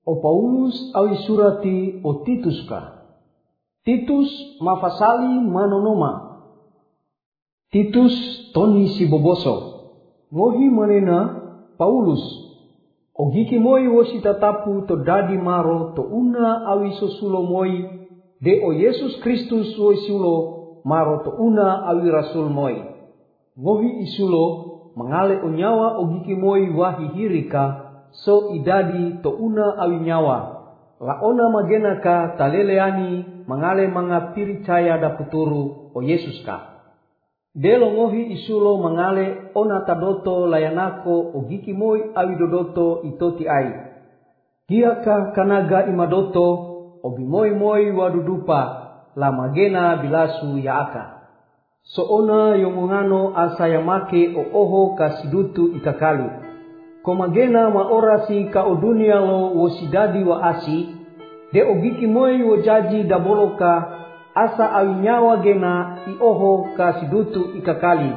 O Paulus awi surati o Titus ka. Titus mafasali manonoma. Titus toni si boboso. Ngohi manena Paulus. O giki moi wosi tatapu to dadi maro to una awi sosulo moi. De o Yesus Kristus woisulo maro to una awi rasul moi. Ngohi isulo mangale o nyawa o giki moi wahi hirika. So idadi to una awi nyawa. La ona magena ka taleleani mangale mga piricaya da puturu o Yesus ka. Delo ngohi isulo mangale ona tadoto layanako o giki moi awi dodoto itoti ai. Giaka kanaga imadoto o bimoi moi wadudupa la magena bilasu yaaka. So ona yongongano asa yamake o oho kasidutu ikakali. Komagena maorasi ka o dunia lo wosidadi wa asi. De ogiki moi wo jaji daboloka asa awi nyawa gena i oho ka sidutu ikakali.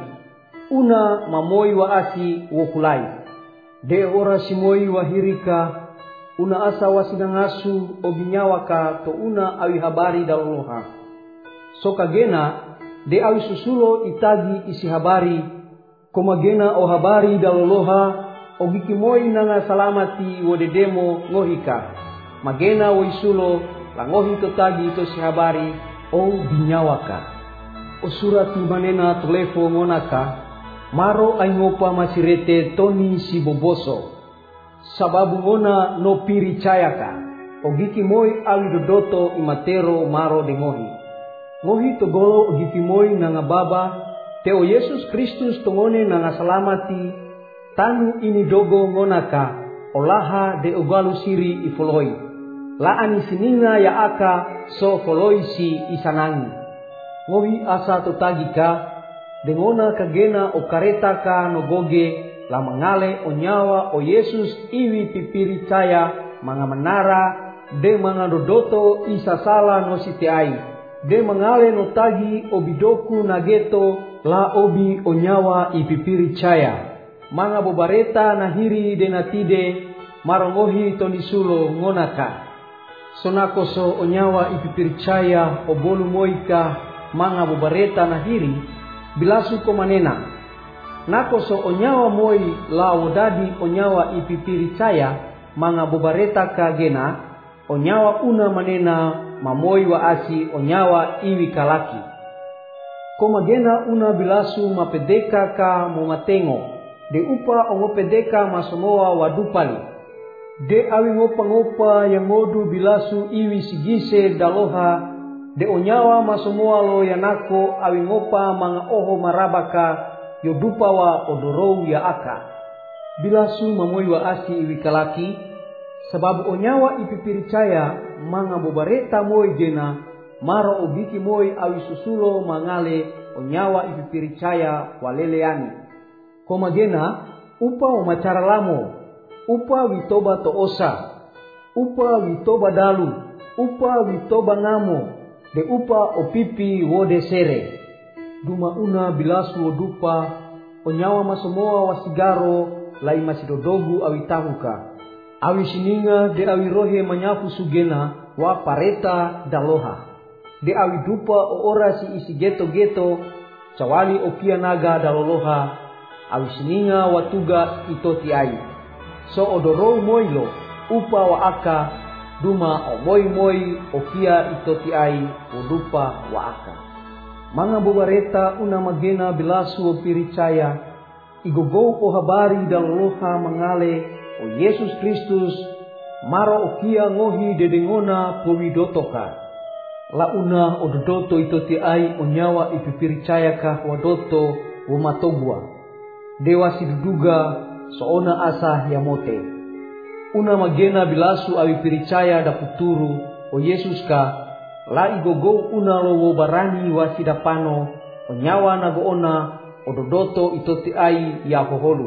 Una mamoi wa asi wo kulai. De orasi moi wa hirika una asa wasinangasu obinyawa ka to una awi habari daloloha. So kagena de awi susulo itagi isi habari. Komagena o habari daloloha. O giki moi nanga salamati wo dedemo ngohika. Magena wo isulo la ngohi to tagi to si habari o binyawaka. O surati manena tulefo ngonaka. Maro ay ngopa masirete toni si boboso. Sababu ngona no piri cayaka. O giki moi awi dodoto imatero maro de ngohi. Ngohi to golo o giki moi nanga baba. Te o Yesus Kristus tongone nanga salamati. Tanu ini dogo ngonaka, olaha de ugalu siri ifoloi. La ani sininga ya aka so foloi si isanangi. Ngohi asa totagika, dengona kagena o kareta ka nogoge, la mangale o nyawa o Yesus iwi pipiri caya, manga menara, de manga dodoto isa sala no siteai. De mangale no tagi obidoku nageto, la obi o nyawa ipipiri caya. Manga bobareta nahiri denatide marongohi tonisulo ngonaka. Sonako so onyawa ipipiricaya obolu moika manga bobareta nahiri bilasu komanena. Nako so onyawa moi la wodadi onyawa ipipiricaya manga bobareta kagena onyawa una manena mamoi wa asi onyawa iwi kalaki. Komagena una bilasu mapedeka ka momatengo. De upa ongopedeka masomoa wadupali. De awi ngopa-ngopa yang ngodu bilasu iwi sigise daloha. De onyawa masomoa lo yanako awi ngopa manga oho marabaka yodupa wa odorou ya aka. Bilasu mamoi wa asi iwi kalaki. Sababu onyawa ipipiricaya manga bobareta moi jena. Maro obiki moi awi susulo mangale onyawa ipipiricaya waleleani. Komagena upa umacara lamo, upa witoba toosa, upa witoba dalu, upa witoba ngamo, de upa opipi wode sere. Duma una bilasu odupa, onyawa masomoa wasigaro, lai masidodogu awi tahuka. Awi sininga de awi rohe manyafu sugena, wa pareta daloha. De awi dupa o ora si isi geto-geto, cawali okia naga daloloha. Awi sininga watuga itoti ai. So odorou moilo upa wa aka duma o moi okia itoti ai udupa wa aka. Manga bobareta una magena bilasu o piricaya. Igogou o habari daloloha mangale o Yesus Kristus maro okia ngohi dedengona powidotoka. La una ododoto itoti ai onyawa ipipiricaya ka wadoto womatogwa. Dewa siduduga soona asa yamote. Una magena bilasu awi piricaya da puturu o Yesus ka. La igogou una lowo barani wasidapano onyawa nagoona ododoto itoti ai ya hoholu.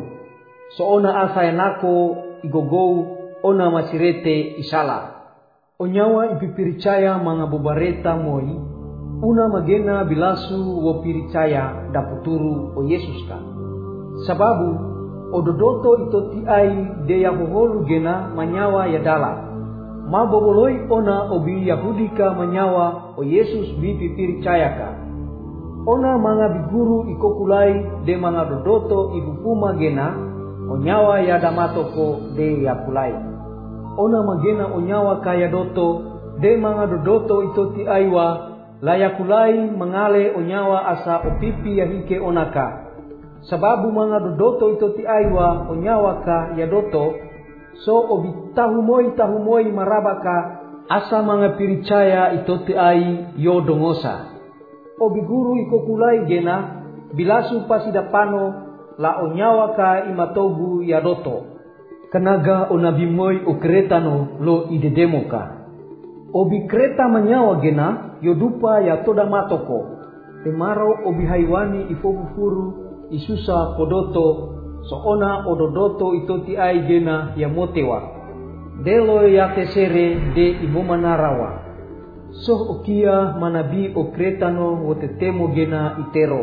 Soona asa yanako igogou ona masirete isala. Onyawa ipipiricaya manga bobareta moi. Una magena bilasu wo piricaya da puturu o Yesus ka. Sababu ododoto itoti ai de ya hoholu gena manyawa ya dala. maboboloi ona obi Yahudi ka manyawa o Yesus bipi piricayaka. Ona manga biguru ikokulai de manga dodoto ibu puma gena onyawa ya damatoko de yakulai. Ona magena onyawa kaya doto de manga dodoto itoti aiwa layakulai mangale onyawa asa opipi ya hike onaka. Sababu manga dodoto itoti aiwa onyawa ka ya doto so obi tahumoi marabaka asa manga piricaya itoti ai yo dongosa. Obi guru ikokulai gena bilasu pasidapano la onyawa ka imatogu ya doto. Kanaga onabimoi o kretano lo idedemoka. Obi kreta manyawa gena yodupa ya toda matoko. Temaro obi haiwani ifofufuru isusa podoto soona ododoto itoti ai gena ya motewa. Delo ya tesere de ibomanarawa. Soh okia manabi o kretano wotetemo gena itero.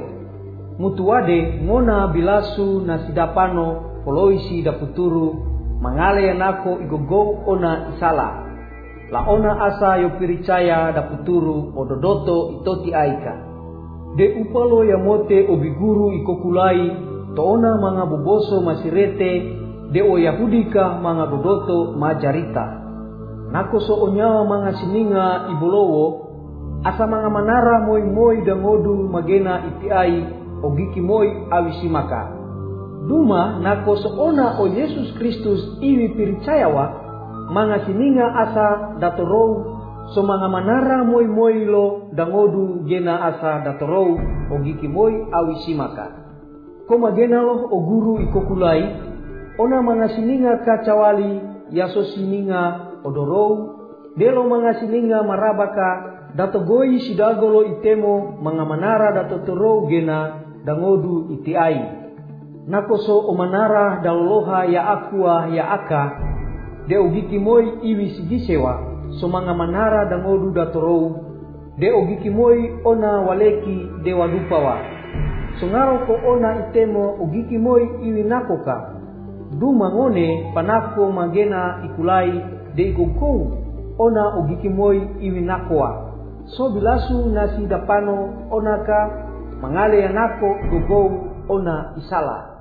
Mutuade ngona bilasu nasidapano poloisi daputuru mangale yanako igogou ona isala. La ona asa yo piricaya daputuru ododoto itoti aika. De upalo ya mote obiguru ikokulai toona manga boboso masirete de o Yahudika manga dodoto majarita. Nako so onyawa manga sininga ibolowo asa manga manara moi dangodu magena itiai ogiki moi awisimaka. Duma nako so ona o Yesus Kristus iwi piricayawa manga sininga asa datorou so manga manara moi lo dangodu gena asa datorou ogiki moi awisimaka. Koma gena lo o guru ikokulai ona manga sininga kacawali yaso sininga odorou delo manga sininga marabaka datogoi sidagolo itemo manga manara datotorou gena dangodu itiai. Nakoso o manara daloloha ya akua ya aka de ogiki moi iwi sigisewa so manga manara dangodu datorou de ogiki moi ona waleki de wadupawa. So ngaro ko ona itemo ogiki moi iwi nakoka. Duma ngone panako magena ikulai de ikokou ona ogiki moi iwi nakoa. So bilasu nasi dapano onaka mangale yanako igogou ona isala.